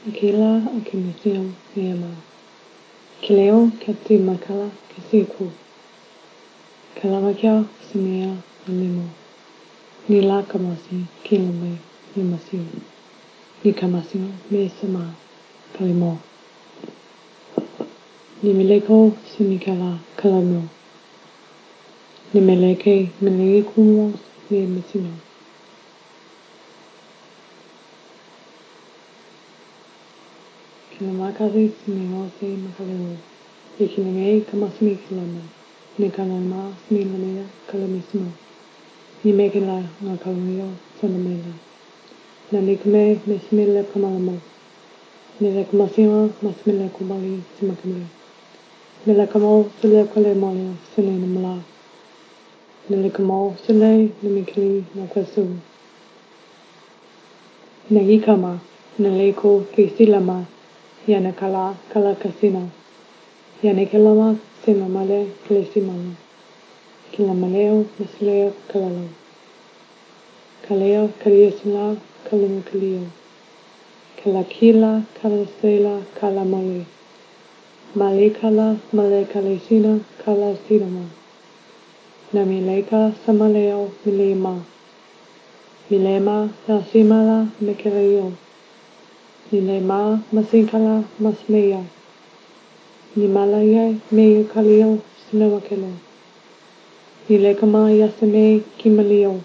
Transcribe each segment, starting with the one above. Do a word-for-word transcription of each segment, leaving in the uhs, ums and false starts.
Akila akimisio Myanmar. Kileo kati makala kisiku. Kalamakia simia alimo. Nila kamasi kilame nimasio. Nikamasio me sama kalimo. Nimileko simikala kalamo. Nimeleke milikumo ni misino. Kilamakari simio se makalemo. Ikinenge kamasmi kilama. Nikalama smilamea kalamismo. Nimekila ngakalio sanamela. Nanikme mesmile kamalamo. Nilekamasima masmile kumali simakamile. Nilekamo sile kale molio sile namala. Nilekamo sile nimikili nakasu. Nagikama nileko kisilama. Yanakala kalakasina. Yanakalama simamale kilisimama. Kilamaleo masleo kalalo. Kaleo kaliesla kalamukalio. Kalakila kalasela kalamale. Malekala malekalisina kalasinama. Namileka samaleo milema. Milema nasimala mekaleo. Milema masinkala masmeya. Nimalaya me kalio sinawakelo. Nilekama yasame kimalio.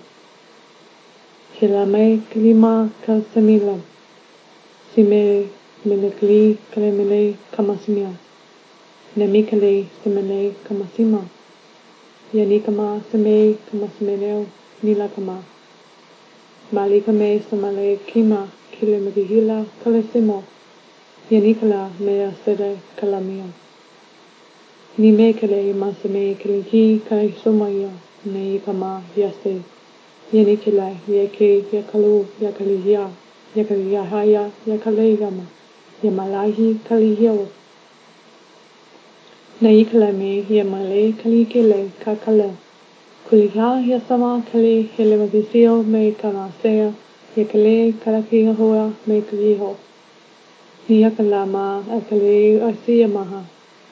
Kilame kalima kasamila. Sime milekli kalemile kamasimia. Nemikale simile kamasima. Yanikama sime kamasimileo nilakama. Malikame samale kima kilemagihila kalesimo. Yanikala mea sede kalamia. Nime kale masame kaliki kaisomaya. Neikama yase. Yanikila yake yakalu yakalihia. Yakalihaya yakalegama. Yamalahi kalihio. Naikalame yamale kalikile kakale. Kuliha yasama kali hilemadisio me kamasea. Yakale kalakihoa me kaliho. Niyakalama akale asiyamaha.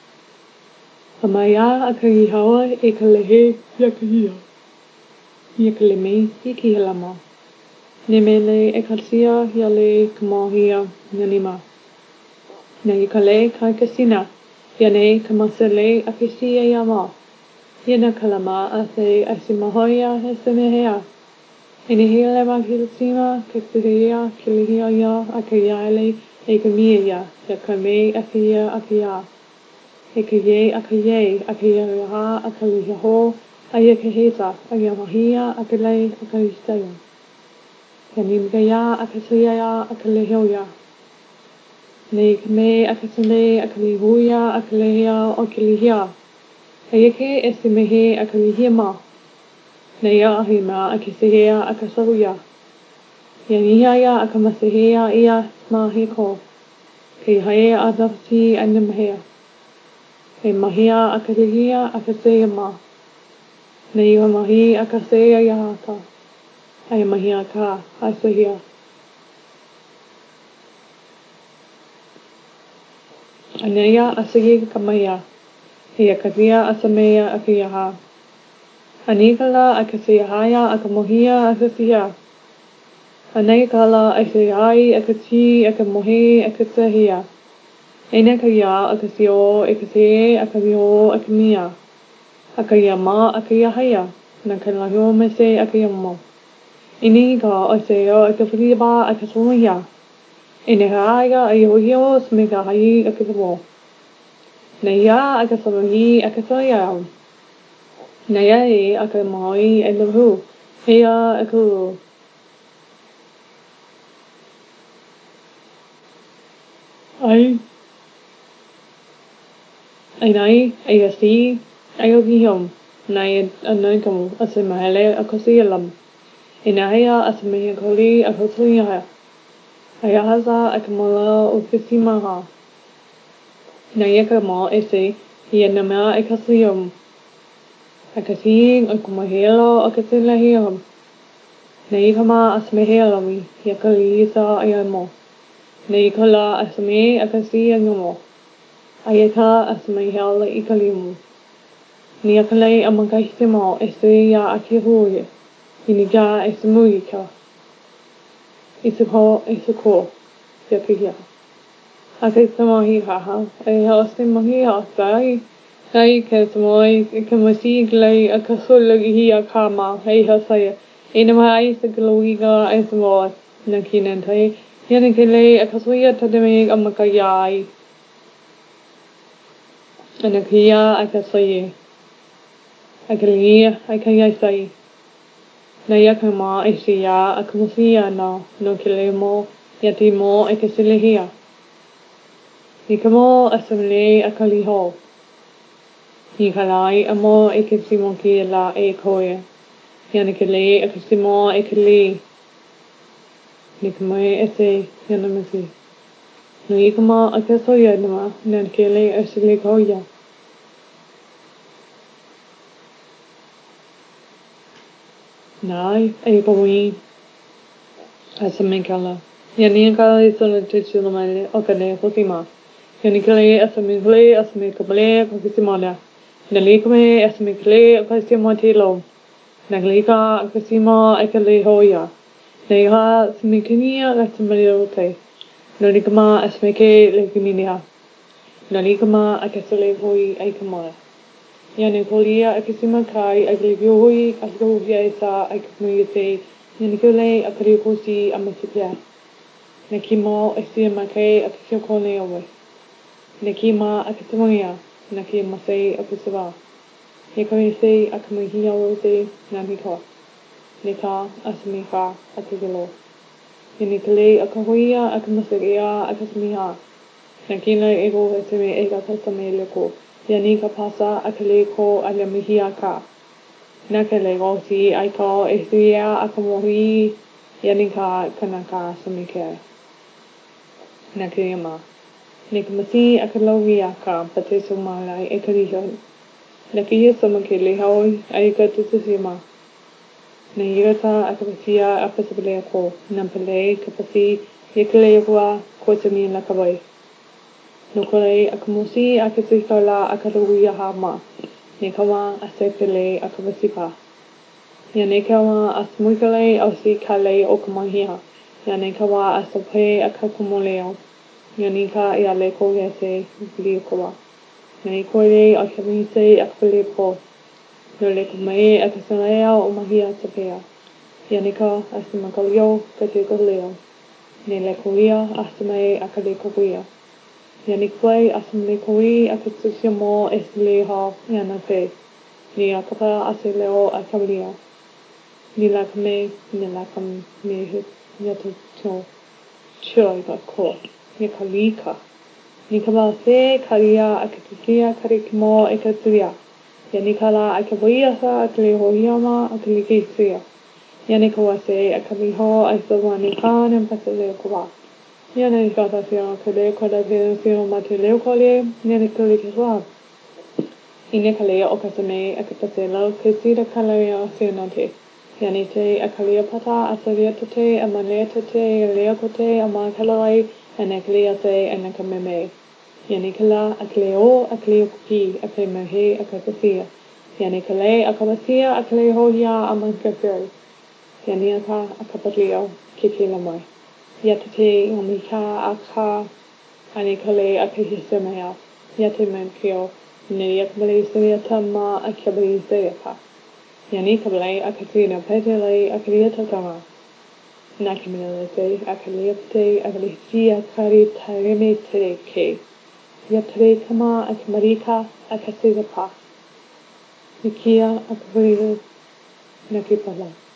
Amaya akalihawa ekalehe yakahia. Yakaleme ikihilama. Nimele ekasia yale kamohia nanima. Nayikale kaikasina. Yane kamasele akisia yama. Yana kalama ase asimahoya esemehea. Inihilema hilasima kakihia kilihia ya akayale ekamia yakame akia akia. Ekaye akaye akayaha akaliho ayakaheza ayamahia akale akalisaya. Kanimgaya akasaya akalehoya. Nekme akasale akalihuya akalehia okalihia. Ayake esimehe akalihima. Naya ahima akisehea akasahuya. Yanihaya akamasehea iya mahiko. Kayhaya adapti animhea. Kay mahia akalihia akaseyama. Nayamahi akaseya yahaka. Ayamahia ka asahia. Anaya asagi kamaya. Hiyakavia asameya akiyaha. Anikala akasayahaya akamohia akasiya. Anayakala asayahai akati akamohi akasahia. Enakaya akasio akaseye akavio akamiya. Akayama akayahaya. Nakalahyo mese akayamo. Inika asayo akafriba akasoya. Inahaya ayohio smekahayi akasamo. Naya akasamahi akasoya. Naya e akamohi elahu. Heya aku. Ay. Ainai ayasi ayohihom. Naya anoikam asamahale akosiyalam. Inahaya asamahikoli akosoya. Ayahaza akamala ukisimaha. Nayakama ese yanama akasiyam. Akasiying akumahelo akasilahiyam. Nayakama asmahelami yakalisa ayamo. Nei kala asme akasi angomo. Ayaka asme hala ikalimu. Ni akalei amakaisimo esuya akihuye. Iniga esumuika. Isuko isuko. Yakiya. Akisimohi haha. Eha osimohi hasai. Hai kesmoi kemasi glei akasulagi akama. Hei hasaya. Inamai sakluiga esmo. Nakinantai. Yanakile akasuya tadame amakayai. Anakia akasaye. Akalia akayasai. Nayakama isiya akamusia na no kilemo yatimo akasilihia. Nikamo asamle akaliho. Nikalai amo akasimoki la ekoya. Yanakile akasimo akali. Nikame ese yanamasi. Nikama akasoya nama nankele asilikoya. Nai ekawin asamikala. Yanikala isona tichulamane okane kosima. Yanikale asamikle asamikable kosimana. Nalikame asamikle kosimotilo. Naglika akasima akale hoya. Neha smikinia asamiliote. Nalikama asmike lekiminia. Nalikama akasale hoi aikamara. Yanikolia akasima kai agligui asgohia isa akasmuyate yanikule akarikosi amasipia. Nakimo esiamake akasokone owe. Nakima akasimoya nakimasei akasava. Yakamese akamuhia owe namika. Nika asmika akagalo. Yanikule akahuia akamasagia akasmiha. Nakina ego esime ega kasame leko. Yanika pasa akale ko alamihiaka. Nakale gosi aiko esuya akamohi yanika kanaka samike. Nakayama. Nikamasi akalohiaka pateso malai ekariho. Nakiya samakele hoi aika tusisima. Nayirata akapasia apasabale ko. Nampale kapasi yakale kwa kotami lakawai. Nukole akamusi akasikala akaruya hama. Nikawa asepele akabasipa. Yanikawa asmukale ausikale okamahia. Yanikawa asape akakumoleo. Yanika yaleko yase liukawa. Naikole akamise akapelepo. Nolekume akasalea omahia sapea. Yanika asimakaleo katekaleo. Nelekoia asame akalekoia. Yanikwe asamlekoi akatsushimo esleha yanape. Ni akapa aseleo akablia. Nilakame nilakam mehe yatacho. Choiga ko. Nikalika. Nikama se karia akatukia karikmo ekatuya. Yanikala akabuya sa aklehoyama aklikisia. Yanikawase akamiho aisawanika nampasaleo kwa. Yana gata siya kale kala siya matileo kale yana kale kiswa. Ine kale okasame akapasela kisida kale siya nante. Yani te akale pata asalia tate amane tate lea kote amakalai anakale ase anakameme. Yani kala akleo akleo kuki akamahe akapasia. Yani kale akapasia akale hoya amankasel. Yani aka akapatleo kikilamai. Yatate umika aka anikale akahisamaya. Yate mankio niyakbali suyatama akabali sayaka. Yanikabali akatina petele akaliyatakama. Nakiminalate akaliyate akalisia kari tarime tereke. Yatare kama akamarika akasirapa. Nikia akabali nakipala.